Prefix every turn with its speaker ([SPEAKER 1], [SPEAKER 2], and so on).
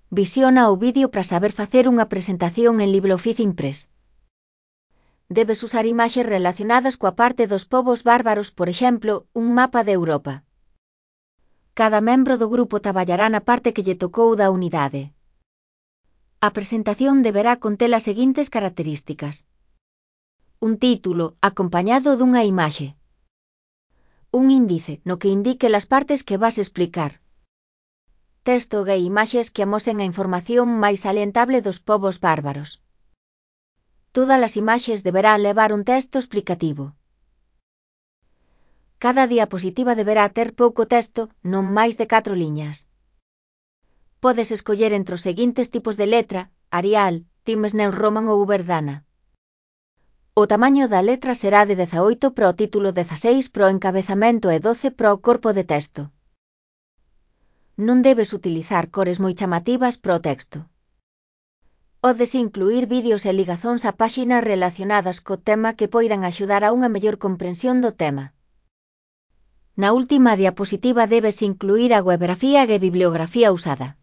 [SPEAKER 1] Visiona o vídeo para saber facer unha presentación en LibreOffice Impress. Debes usar imaxes relacionadas coa parte dos povos bárbaros, por exemplo, un mapa de Europa. Cada membro do grupo traballará na parte que lle tocou da unidade. A presentación deberá conter as seguintes características: un título, acompañado dunha imaxe. Un índice, no que indique as partes que vas explicar. Texto e imaxes que amosen a información máis salientable dos povos bárbaros. Todas as imaxes deberán levar un texto explicativo. Cada diapositiva deberá ter pouco texto, non máis de 4 liñas. Podes escoller entre os seguintes tipos de letra: Arial, Times New Roman ou Verdana. O tamaño da letra será de 18 para o título, 16 para o encabezamento e 12 para o corpo de texto. Non debes utilizar cores moi chamativas para o texto. Podes incluir vídeos e ligazóns a páxinas relacionadas co tema que poidan axudar a unha mellor comprensión do tema. Na última diapositiva debes incluir a bibliografía usada.